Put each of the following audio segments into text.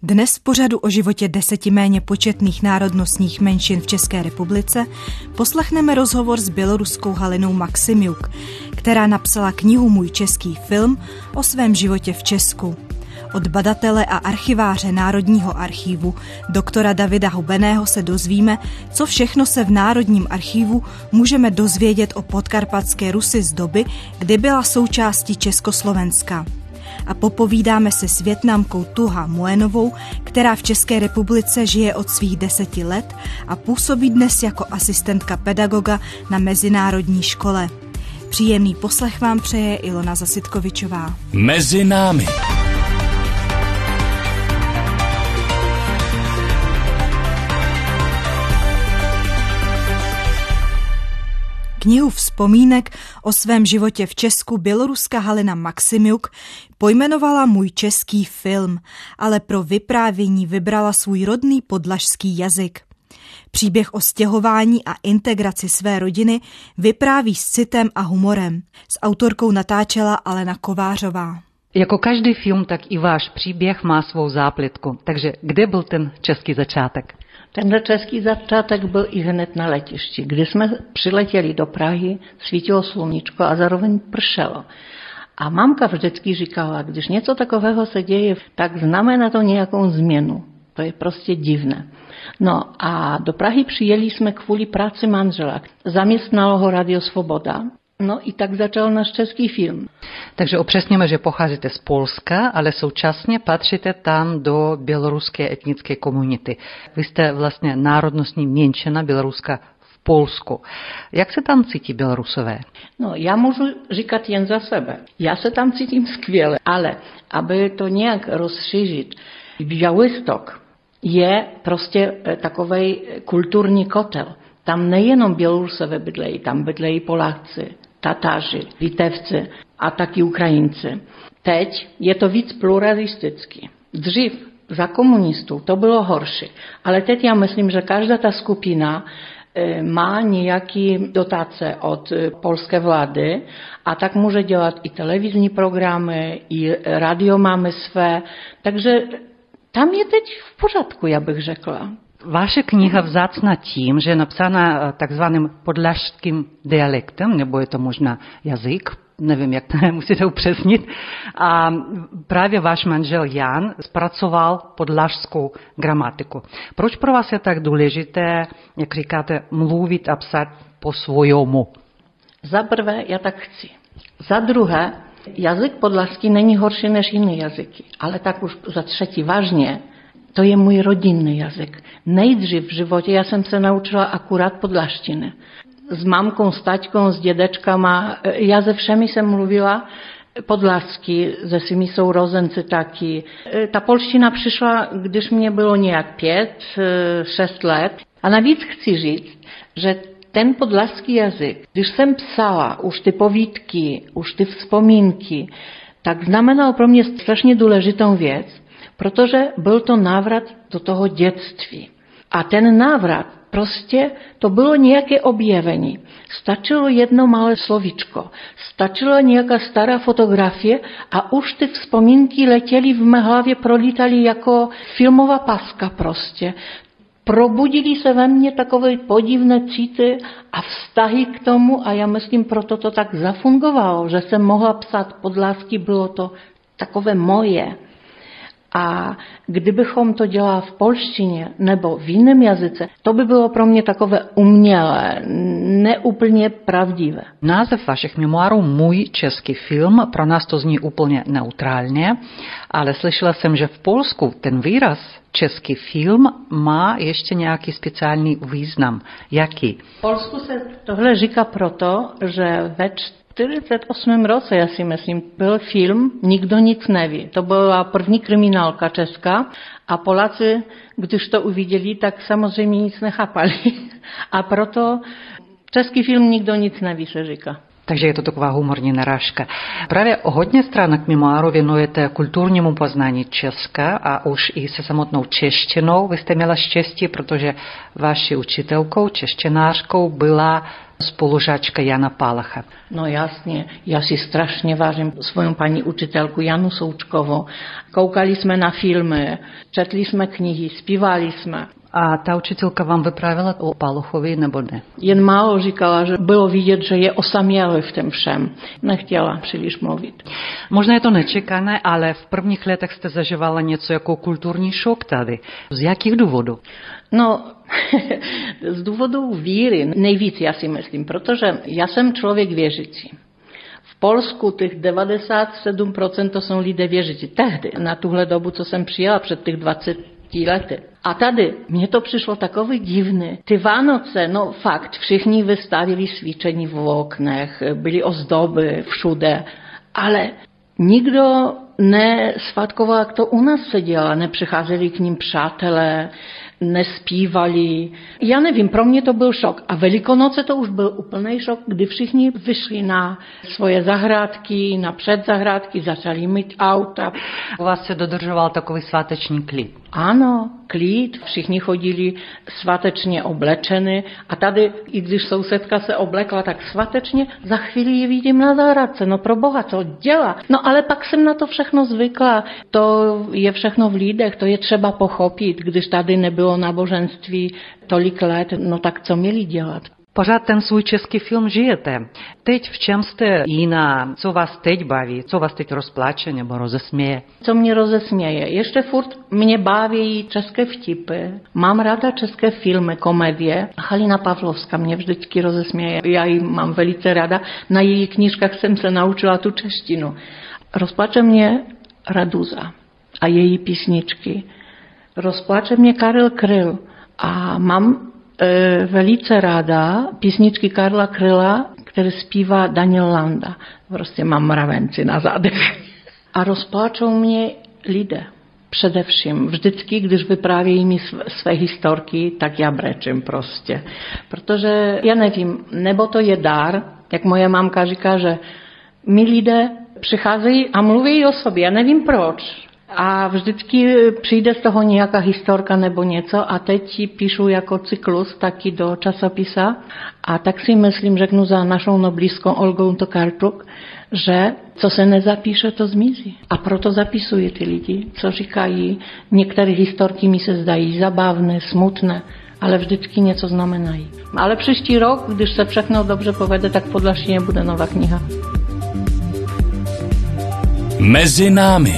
Dnes v pořadu o životě 10 méně početných národnostních menšin v České republice poslechneme rozhovor s běloruskou Halinou Maximiuk, která napsala knihu Můj český film o svém životě v Česku. Od badatele a archiváře Národního archívu doktora Davida Hubeného se dozvíme, co všechno se v Národním archívu můžeme dozvědět o podkarpatské Rusi z doby, kdy byla součástí Československa. A popovídáme se s Vietnamkou Tuha Muenovou, která v České republice žije od svých 10 let a působí dnes jako asistentka pedagoga na mezinárodní škole. Příjemný poslech vám přeje Ilona Zasitkovičová. Mezi námi. Knihu vzpomínek o svém životě v Česku běloruská Halina Maximiuk pojmenovala Můj český film, ale pro vyprávění vybrala svůj rodný podlašský jazyk. Příběh o stěhování a integraci své rodiny vypráví s citem a humorem. S autorkou natáčela Alena Kovářová. Jako každý film, tak i váš příběh má svou zápletku. Takže kde byl ten český začátek? Tenhle český začátek byl i hned na letišti. Když jsme přiletěli do Prahy, svítilo sluníčko a zároveň pršelo. A mamka vždycky říkala, když něco takového se děje, tak znamená to nějakou změnu. To je prostě divné. No a do Prahy přijeli jsme kvůli práci manžela. Zaměstnalo ho Radio Svoboda. No i tak začal náš český film. Takže upřesněme, že pocházíte z Polska, ale současně patříte tam do běloruské etnické komunity. Vy jste vlastně národnostní menšina Běloruska v Polsku. Jak se tam cítí Bělorusové? No, já můžu říkat jen za sebe. Já se tam cítím skvěle, ale aby to nějak rozšířit, Białystok je prostě takovej kulturní kotel. Tam nejenom Bělorusové bydlejí, tam bydlejí Poláci, Tataři, Litevci a taky Ukrajinci. Teď je to víc pluralistický. Dřív za komunistů to bylo horší, ale teď já myslím, že každá ta skupina má nějaké dotace od polské vlády a tak může dělat i televizní programy, i radio máme své, takže tam je teď v pořádku, já bych řekla. Vaše kniha vzácná tím, že je napsána takzvaným podlašským dialektem, nebo je to možná jazyk, nevím, jak to musíte upřesnit. A právě váš manžel Jan zpracoval podlašskou gramatiku. Proč pro vás je tak důležité, jak říkáte, mluvit a psát po svojemu? Za prvé, já tak chci. Za druhé, jazyk podlašský není horší než jiné jazyky, ale tak už za třetí vážně, to je můj rodinný jazyk. Nejdřív v životě já jsem se naučila akurát podlaštiny. S mamkou, s taťkou, s dědečkama, já se všemi jsem mluvila podlašsky, se svými sourozenci taky. Ta polština přišla, když mě bylo nějak 5-6 let. A navíc chci říct, že ten podlašský jazyk, když jsem psala už ty povídky, už ty vzpomínky, tak znamenal pro mě strašně důležitou věc, protože byl to návrat do toho dětství. A ten návrat, prostě to bylo nějaké objevení. Stačilo jedno malé slovíčko, stačila nějaká stará fotografie a už ty vzpomínky letěly v mé hlavě, prolítaly jako filmová paska prostě. Probudili se ve mně takové podivné city a vztahy k tomu a já myslím, proto to tak zafungovalo, že jsem mohla psát podlásky, bylo to takové moje. A kdybychom to dělali v polštině nebo v jiném jazyce, to by bylo pro mě takové umělé, neúplně pravdivé. Název vašich memoárů Můj český film, pro nás to zní úplně neutrálně, ale slyšela jsem, že v Polsku ten výraz český film má ještě nějaký speciální význam. Jaký? V Polsku se tohle říká proto, že ve 48. roce, já si myslím, byl film Nikdo nic neví. To byla první kriminálka česká a Poláci, když to uviděli, tak samozřejmě nic nechápali. A proto český film Nikdo nic neví se říká. Takže je to taková humorní narážka. Právě hodně stránek memoáru věnujete kulturnímu poznání Česka a už i se samotnou češtinou. Vy jste měla štěstí, protože vaší učitelkou, češtinářkou byla spolužáčka Jana Palacha. No jasně, já si strašně vážím svou paní učitelku Janu Součkovou. Koukali jsme na filmy, četli jsme knihy, zpívali jsme. A ta učitelka vám vyprávěla o Palachovi nebo ne? Jen málo říkala, že bylo vidět, že je osamělý v tom všem. Nechtěla příliš mluvit. Možná je to nečekané, ale v prvních letech jste zažívala něco jako kulturní šok tady. Z jakých důvodů? No, z důvodu víry nejvíc, já si myslím, protože já jsem člověk věřící. V Polsku těch 97% to jsou lidé věřící. Tehdy, na tuhle dobu, co jsem přijela před těch 20 lety. A tady mně to přišlo takový divný. Ty Vánoce, no fakt, všichni vystavili svíčení v oknech, byly ozdoby všude, ale nikdo nesvátkoval, jak to u nás se dělá, nepřicházeli k ním přátelé, nespívali. Já nevím, pro mě to byl šok. A Velikonoce to už byl úplný šok, kdy všichni vyšli na svoje zahrádky, na předzahrádky, začali mít auta. U vás se dodržoval takový sváteční klid. Ano, klid, všichni chodili svátečně oblečeny a tady, i když sousedka se oblekla tak svatečně, za chvíli ji vidím na zahrádce, no pro Boha, co dělá? No ale pak jsem na to všechno zvykla, to je všechno v lidech, to je třeba pochopit, když tady nebylo náboženství tolik let, no tak co měli dělat? Pořád ten svůj český film žijete. Teď v čem jste jiná? Co vás teď baví? Co vás teď rozpláče nebo rozesměje? Co mě rozesměje? Ještě furt mě baví české vtipy. Mám ráda české filmy, komedie. Halina Pavlovská mě vždycky rozesměje. Já ji mám velice ráda. Na její knížkách jsem se naučila tu češtinu. Rozpláče mě Raduza a její písničky. Rozpláče mě Karel Kryl a mám velice ráda písničky Karla Kryla, které zpívá Daniel Landa. Prostě mám mravenci na zádech. A rozpláčou mě lidé. Především. Vždycky, když vyprávějí mi své historky, tak já brečím prostě. Protože, já nevím, nebo to je dar, jak moje mamka říká, že my lidé přicházejí a mluví o sobě. Já nevím proč. A vždycky přijde z toho nějaká historka nebo něco a teď ji píšu jako cyklus taky do časopisa a tak si myslím, řeknu za našou noblískou Olgou Tokarczuk, že co se nezapíše, to zmizí. A proto zapisují ty lidi, co říkají. Některé historky mi se zdají zabavné, smutné, ale vždycky něco znamenají. Ale příští rok, když se všechno dobře povede, tak v Podlaštině bude nová kniha. Mezi námi.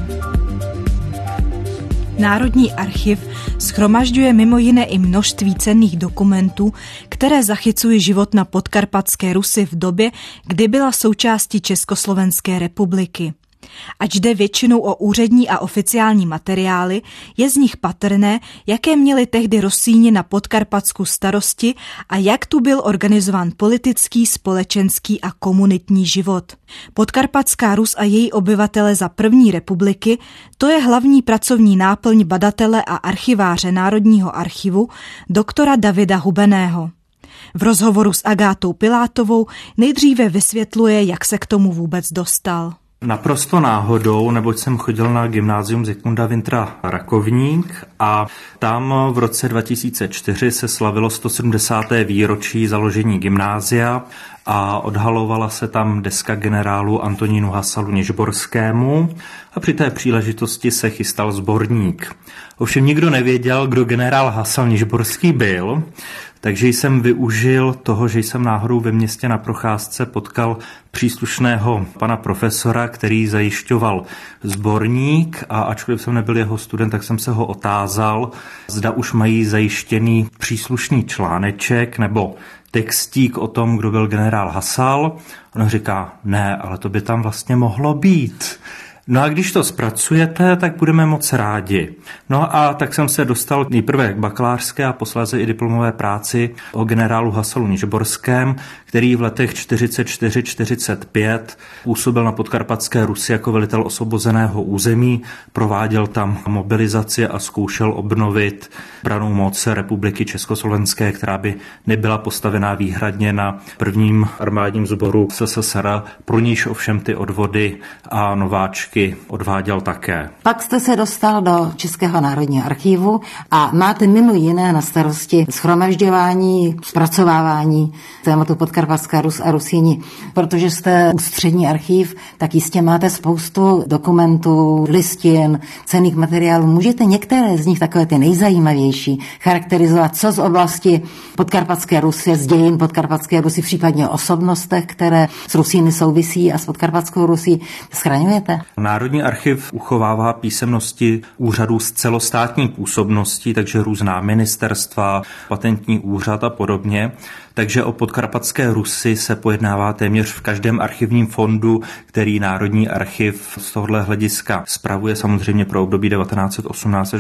Národní archiv shromažďuje mimo jiné i množství cenných dokumentů, které zachycují život na Podkarpatské Rusi v době, kdy byla součástí Československé republiky. Ač jde většinou o úřední a oficiální materiály, je z nich patrné, jaké měli tehdy Rusíni na Podkarpatsku starosti a jak tu byl organizován politický, společenský a komunitní život. Podkarpatská Rus a její obyvatele za první republiky, to je hlavní pracovní náplň badatele a archiváře Národního archivu doktora Davida Hubeného. V rozhovoru s Agátou Pilátovou nejdříve vysvětluje, jak se k tomu vůbec dostal. Naprosto náhodou, neboť jsem chodil na gymnázium Zikmunda Wintra Rakovník a tam v roce 2004 se slavilo 170. výročí založení gymnázia a odhalovala se tam deska generálu Antonínu Hasalu Nižborskému a při té příležitosti se chystal sborník. Ovšem nikdo nevěděl, kdo generál Hasal Nižborský byl, takže jsem využil toho, že jsem náhodou ve městě na procházce potkal příslušného pana profesora, který zajišťoval sborník a ačkoliv jsem nebyl jeho student, tak jsem se ho otázal, zda už mají zajištěný příslušný článeček nebo textík o tom, kdo byl generál Hasal. On říká, ne, ale to by tam vlastně mohlo být. No a když to zpracujete, tak budeme moc rádi. No a tak jsem se dostal nejprve k bakalářské a posléze i diplomové práci o generálu Hasalu Nižborském, který v letech 44-45 působil na Podkarpatské Rusi jako velitel osvobozeného území, prováděl tam mobilizaci a zkoušel obnovit brannou moc Republiky Československé, která by nebyla postavená výhradně na prvním armádním sboru SSSR, pro níž ovšem ty odvody a nováčky odváděl také. Pak jste se dostal do Českého národního archivu a máte mimo jiné na starosti shromažďování, zpracovávání tématu Podkarpatská Rus a Rusíni. Protože jste ústřední archiv, tak jistě máte spoustu dokumentů, listin, cenných materiálů. Můžete některé z nich, takové ty nejzajímavější, charakterizovat, co z oblasti Podkarpatské Rusy, z dějin Podkarpatské Rusy, případně o osobnostech, které s Rusíny souvisí a s Podkarpatskou Rusí, schraňujete? Národní archiv uchovává písemnosti úřadů s celostátní působností, takže různá ministerstva, patentní úřad a podobně. Takže o Podkarpatské Rusy se pojednává téměř v každém archivním fondu, který Národní archiv z tohohle hlediska spravuje, samozřejmě pro období 1918 až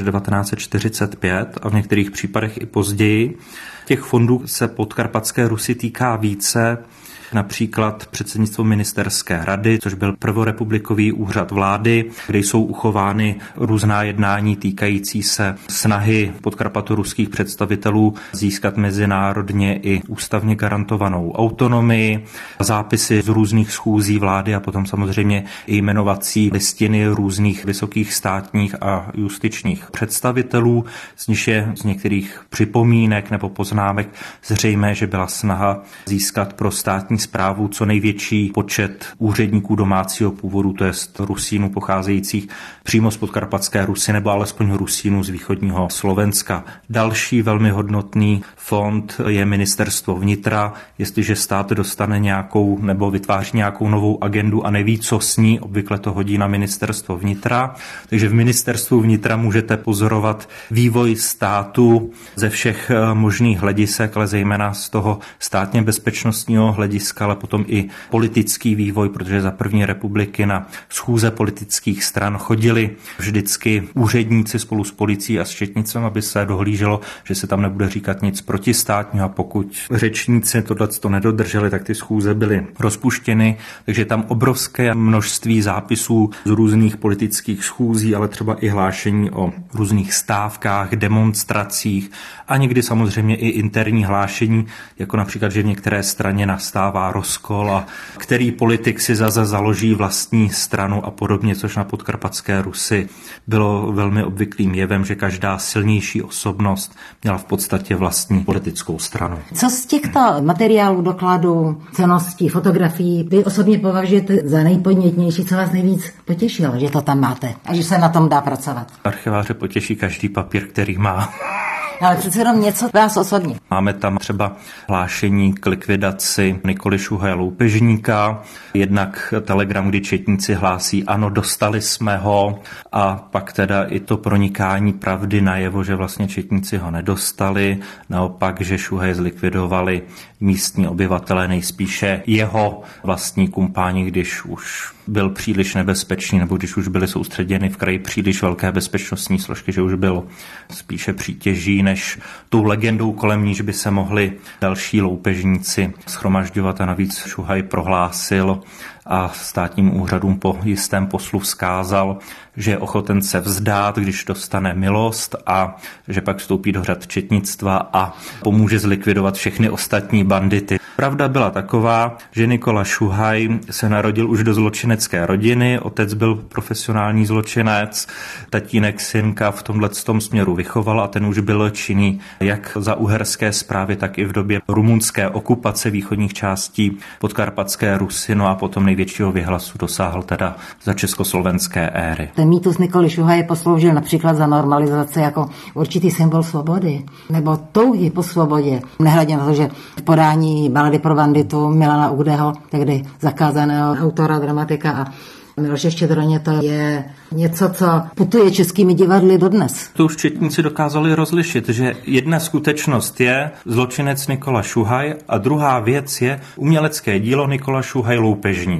1945 a v některých případech i později. Těch fondů se Podkarpatské Rusy týká více, například předsednictvo ministerské rady, což byl prvorepublikový úřad vlády, kde jsou uchovány různá jednání týkající se snahy podkarpatoruských představitelů získat mezinárodně i ústavně garantovanou autonomii, zápisy z různých schůzí vlády a potom samozřejmě i jmenovací listiny různých vysokých státních a justičních představitelů, z nich je z některých připomínek nebo poznámek zřejmé, že byla snaha získat pro státní správu co největší počet úředníků domácího původu, to jest Rusínů pocházejících přímo z Podkarpatské Rusy nebo alespoň Rusínů z východního Slovenska. Další velmi hodnotný fond je ministerstvo vnitra. Jestliže stát dostane nějakou nebo vytváří nějakou novou agendu a neví, co s ní, obvykle to hodí na ministerstvo vnitra. Takže v ministerstvu vnitra můžete pozorovat vývoj státu ze všech možných hledisek, ale zejména z toho státně bezpečnostního hlediska, ale potom i politický vývoj, protože za první republiky na schůze politických stran chodili vždycky úředníci spolu s policií a s četnicem, aby se dohlíželo, že se tam nebude říkat nic protistátního, a pokud řečníci tohleto nedodrželi, tak ty schůze byly rozpuštěny, takže tam obrovské množství zápisů z různých politických schůzí, ale třeba i hlášení o různých stávkách, demonstracích a někdy samozřejmě i interní hlášení, jako například, že v některé straně nastává rozkol a který politik si zase založí vlastní stranu a podobně, což na Podkarpatské Rusi bylo velmi obvyklým jevem, že každá silnější osobnost měla v podstatě vlastní politickou stranu. Co z těchto materiálů, dokladů, cenností, fotografií vy osobně považujete za nejpodnětnější, co vás nejvíc potěšilo, že to tam máte a že se na tom dá pracovat? Archiváře potěší každý papír, který má. Ale přece jenom něco vás osobně. Máme tam třeba hlášení k likvidaci Nikoly Šuhaje loupežníka, jednak telegram, kdy četníci hlásí, ano, dostali jsme ho, a pak teda i to pronikání pravdy najevo, že vlastně četníci ho nedostali, naopak, že Šuhaje zlikvidovali místní obyvatelé, nejspíše jeho vlastní kumpáni, když už byl příliš nebezpečný, nebo když už byly soustředěny v kraji příliš velké bezpečnostní složky, že už byl spíše přítěží, než tou legendou, kolem níž by se mohli další loupežníci shromažďovat, a navíc Šuhaj prohlásil a státním úřadům po jistém poslu vzkázal, že je ochoten se vzdát, když dostane milost, a že pak vstoupí do řad četnictva a pomůže zlikvidovat všechny ostatní bandity. Pravda byla taková, že Nikola Šuhaj se narodil už do zločinecké rodiny, otec byl profesionální zločinec, tatínek synka v tomhletom směru vychoval a ten už byl činný jak za uherské správy, tak i v době rumunské okupace východních částí Podkarpatské Rusy, no a potom největšího vyhlasu dosáhl teda za československé éry. Ten mýtus Nikoly Šuhaje posloužil například za normalizaci jako určitý symbol svobody nebo touhy po svobodě. Nehledě na to, že v podání balady pro banditu Milana Uhdeho, tehdy zakázaného autora, dramatika, a Miloše Štědroně, to je něco, co putuje českými divadly dodnes. To už četníci dokázali rozlišit, že jedna skutečnost je zločinec Nikola Šuhaj a druhá věc je umělecké dílo Nikola Šuhaj loupežník.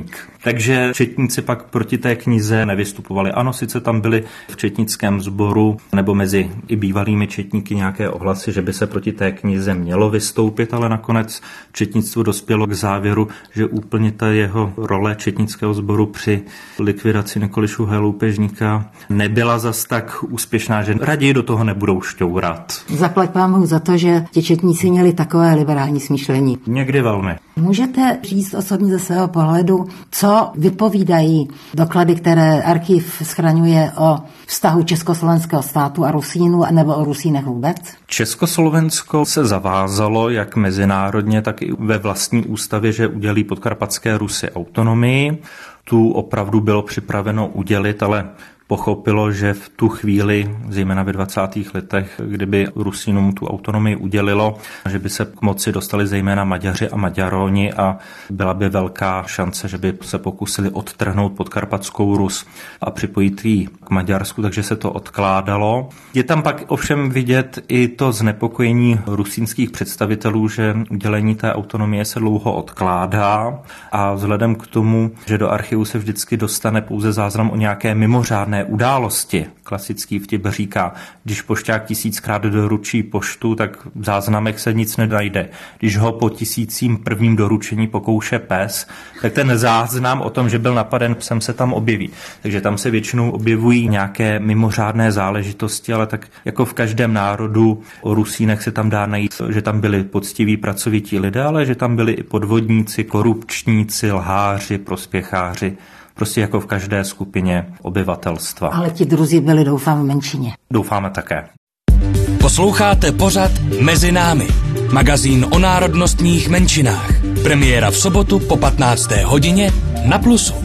Takže četníci pak proti té knize nevystupovali. Ano, sice tam byly v četnickém sboru nebo mezi i bývalými četníky nějaké ohlasy, že by se proti té knize mělo vystoupit, ale nakonec četnictvo dospělo k závěru, že úplně ta jeho role četnického sboru při likvidaci Nikolišuha loupežníka nebyla zas tak úspěšná, že raději do toho nebudou šťourat. Zaplať pámu za to, že ti četníci měli takové liberální smýšlení. Někdy velmi. Můžete říct osobně ze svého pohledu, co vypovídají doklady, které archiv schraňuje o vztahu československého státu a Rusínů, nebo o Rusínech vůbec? Československo se zavázalo jak mezinárodně, tak i ve vlastní ústavě, že udělí Podkarpatské Rusy autonomii. Tu opravdu bylo připraveno udělit, ale pochopilo, že v tu chvíli, zejména ve 20. letech, kdyby Rusínům tu autonomii udělilo, že by se k moci dostali zejména Maďaři a Maďaroni a byla by velká šance, že by se pokusili odtrhnout Podkarpatskou Rus a připojit ji k Maďarsku, takže se to odkládalo. Je tam pak ovšem vidět i to znepokojení rusínských představitelů, že udělení té autonomie se dlouho odkládá a vzhledem k tomu, že do archivu se vždycky dostane pouze záznam o nějaké mimořádné události. Klasický vtip říká, když pošťák 1000krát doručí poštu, tak v záznamech se nic nenajde. Když ho po 1001. doručení pokouše pes, tak ten záznam o tom, že byl napaden psem, se tam objeví. Takže tam se většinou objevují nějaké mimořádné záležitosti, ale tak jako v každém národu o Rusínech se tam dá najít, že tam byli poctiví pracovití lidé, ale že tam byli i podvodníci, korupčníci, lháři, prospěcháři. Prostě jako v každé skupině obyvatelstva. Ale ti druzí byli, doufám, v menšině. Doufáme také. Posloucháte pořad Mezi námi. Magazín o národnostních menšinách. Premiéra v sobotu po 15. hodině na Plusu.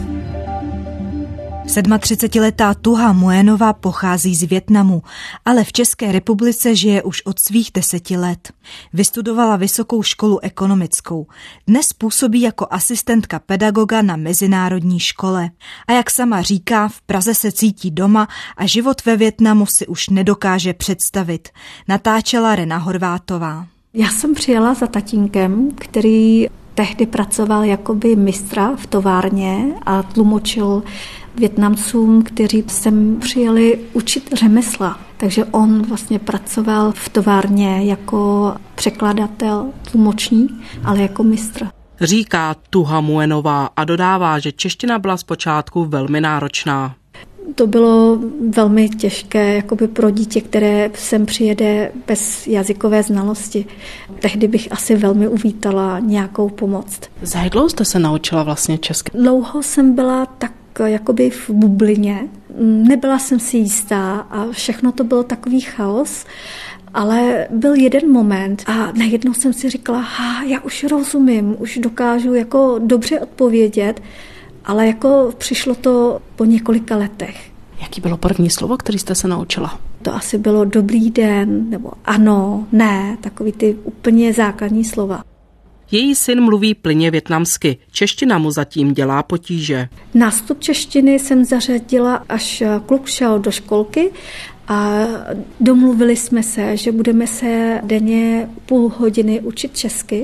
37letá Tuha Muénová pochází z Vietnamu, ale v České republice žije už od svých 10 let. Vystudovala vysokou školu ekonomickou. Dnes působí jako asistentka pedagoga na mezinárodní škole. A jak sama říká, v Praze se cítí doma a život ve Vietnamu si už nedokáže představit. Natáčela Rena Horvátová. Já jsem přijela za tatínkem, který tehdy pracoval jakoby mistra v továrně a tlumočil Vietnamcům, kteří sem přijeli učit řemesla. Takže on vlastně pracoval v továrně jako překladatel, tlumočník, ale jako mistr. Říká Tuha Muénová a dodává, že čeština byla zpočátku velmi náročná. To bylo velmi těžké jakoby pro dítě, které sem přijede bez jazykové znalosti. Tehdy bych asi velmi uvítala nějakou pomoc. Za jak dlouho jste se naučila vlastně česky? Dlouho jsem byla tak jakoby v bublině. Nebyla jsem si jistá a všechno to bylo takový chaos. Ale byl jeden moment a najednou jsem si říkala, já už rozumím, už dokážu jako dobře odpovědět, ale jako přišlo to po několika letech. Jaký bylo první slovo, který jste se naučila? To asi bylo dobrý den, nebo ano, ne, takový ty úplně základní slova. Její syn mluví plynně vietnamsky. Čeština mu zatím dělá potíže. Nástup češtiny jsem zařadila, až kluk šel do školky a domluvili jsme se, že budeme se denně půl hodiny učit česky,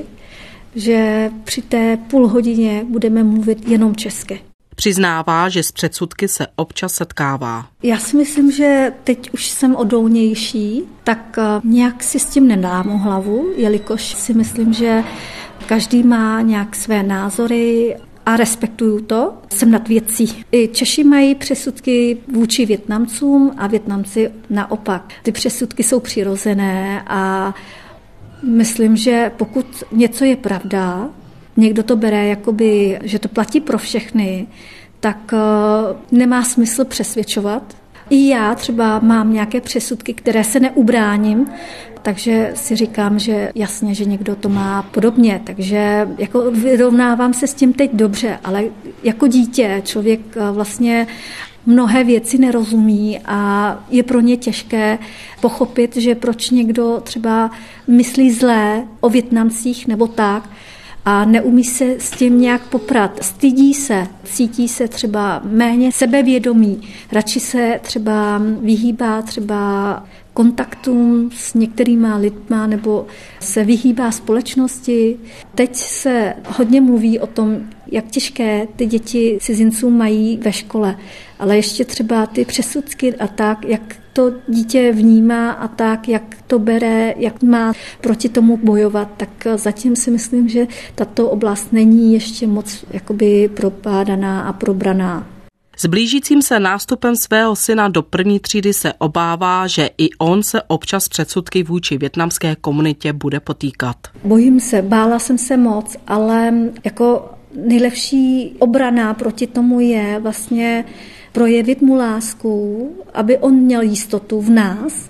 že při té půl hodině budeme mluvit jenom česky. Přiznává, že s předsudky se občas setkává. Já si myslím, že teď už jsem odolnější, tak nějak si s tím nedám hlavu, jelikož si myslím, že každý má nějak své názory a respektuju to. Jsem nad věcí. I Češi mají předsudky vůči Vietnamcům a Vietnamci naopak. Ty předsudky jsou přirozené a myslím, že pokud něco je pravda, někdo to bere jakoby, že to platí pro všechny, tak nemá smysl přesvědčovat. I já třeba mám nějaké předsudky, které se neubráním, takže si říkám, že jasně, že někdo to má podobně, takže jako vyrovnávám se s tím teď dobře, ale jako dítě člověk vlastně mnohé věci nerozumí a je pro ně těžké pochopit, že proč někdo třeba myslí zlé o Vietnamcích nebo tak. a neumí se s tím nějak poprat. Stydí se, cítí se třeba méně sebevědomí, radši se třeba vyhýbá třeba kontaktům s některýma lidma nebo se vyhýbá společnosti. Teď se hodně mluví o tom, jak těžké ty děti cizinců mají ve škole, ale ještě třeba ty přesudky a tak, jak to dítě vnímá a tak, jak to bere, jak má proti tomu bojovat, tak zatím si myslím, že tato oblast není ještě moc jakoby propádaná a probraná. S blížícím se nástupem svého syna do první třídy se obává, že i on se občas s předsudky vůči vietnamské komunitě bude potýkat. Bojím se, bála jsem se moc, ale jako nejlepší obrana proti tomu je vlastně projevit mu lásku, aby on měl jistotu v nás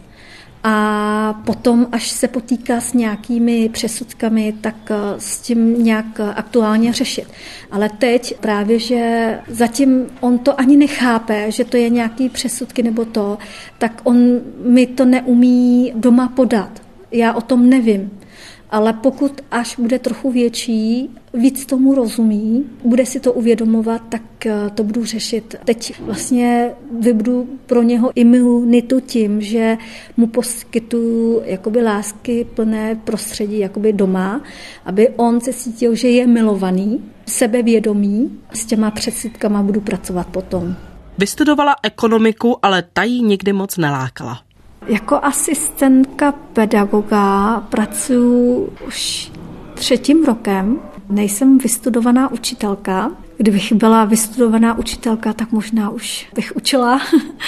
a potom, až se potýká s nějakými přesudkami, tak s tím nějak aktuálně řešit. Ale teď právě, že zatím on to ani nechápe, že to je nějaký přesudky nebo to, tak on mi to neumí doma podat. Já o tom nevím. Ale pokud až bude trochu větší, víc tomu rozumí, bude si to uvědomovat, tak to budu řešit. Teď vlastně vybudu pro něho imunitu tím, že mu poskytuju jakoby lásky plné prostředí jakoby doma, aby on se cítil, že je milovaný, sebevědomý. S těma předsudkama budu pracovat potom. Vystudovala ekonomiku, ale ta jí nikdy moc nelákala. Jako asistentka pedagoga pracuji už 3. rokem. Nejsem vystudovaná učitelka. Kdybych byla vystudovaná učitelka, tak možná už bych učila.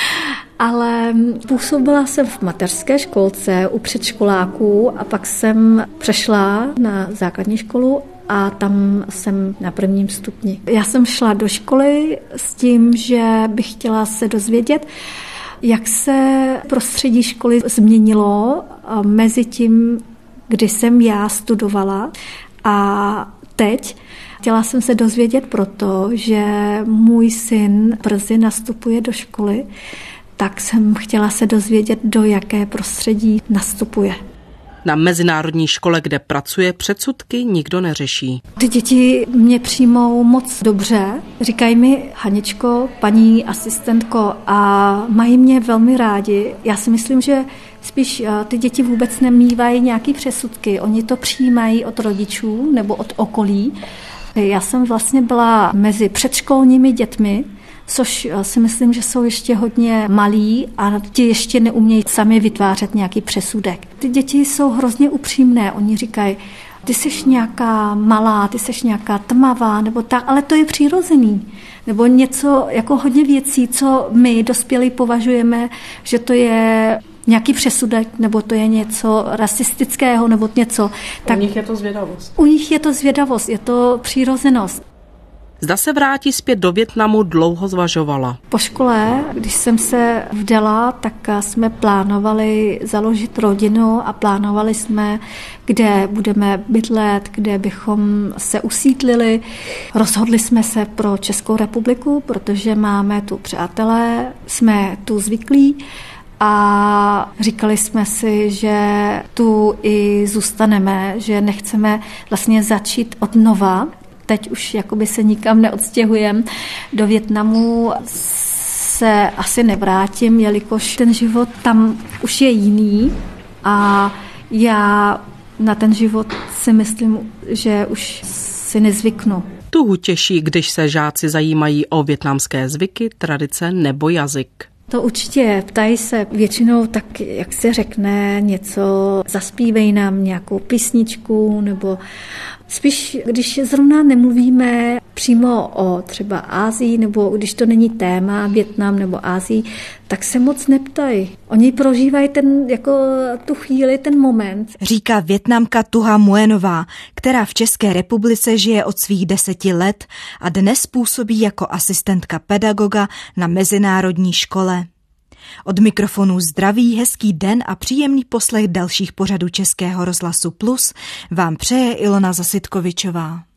Ale působila jsem v mateřské školce u předškoláků a pak jsem přešla na základní školu a tam jsem na 1. stupni. Já jsem šla do školy s tím, že bych chtěla se dozvědět, jak se prostředí školy změnilo mezi tím, kdy jsem já studovala a teď. Chtěla jsem se dozvědět proto, že můj syn brzy nastupuje do školy, tak jsem chtěla se dozvědět, do jaké prostředí nastupuje. Na mezinárodní škole, kde pracuje, předsudky nikdo neřeší. Ty děti mě přijmou moc dobře. Říkají mi, Haničko, paní asistentko, a mají mě velmi rádi. Já si myslím, že spíš ty děti vůbec nemývají nějaký přesudky. Oni to přijímají od rodičů nebo od okolí. Já jsem vlastně byla mezi předškolními dětmi, což si myslím, že jsou ještě hodně malí a ti ještě neumějí sami vytvářet nějaký přesudek. Ty děti jsou hrozně upřímné, oni říkají, ty seš nějaká malá, ty seš nějaká tmavá, nebo tak, ale to je přirozený. Nebo něco, jako hodně věcí, co my dospělí považujeme, že to je nějaký přesudek, nebo to je něco rasistického, nebo něco. Tak u nich je to zvědavost. U nich je to zvědavost, je to přirozenost. Zda se vrátí zpět do Vietnamu, dlouho zvažovala. Po škole, když jsem se vdala, tak jsme plánovali založit rodinu a plánovali jsme, kde budeme bydlet, kde bychom se usídlili. Rozhodli jsme se pro Českou republiku, protože máme tu přátelé, jsme tu zvyklí a říkali jsme si, že tu i zůstaneme, že nechceme vlastně začít od nova. Teď už jakoby se nikam neodstěhujeme. Do Vietnamu se asi nevrátím, jelikož ten život tam už je jiný a já na ten život si myslím, že už si nezvyknu. Tuhu těší, když se žáci zajímají o vietnamské zvyky, tradice nebo jazyk. To určitě, ptají se většinou tak, jak se řekne, něco, zaspívej nám nějakou písničku, nebo spíš, když zrovna nemluvíme přímo o třeba Asii, nebo když to není téma Vietnam nebo Asii, tak se moc neptají. Oni prožívají tu chvíli, ten moment. Říká Vietnamka Tuha Muenová, která v České republice žije od svých 10 let a dnes působí jako asistentka pedagoga na mezinárodní škole. Od mikrofonu zdraví, hezký den a příjemný poslech dalších pořadů Českého rozhlasu Plus vám přeje Ilona Zasitkovičová.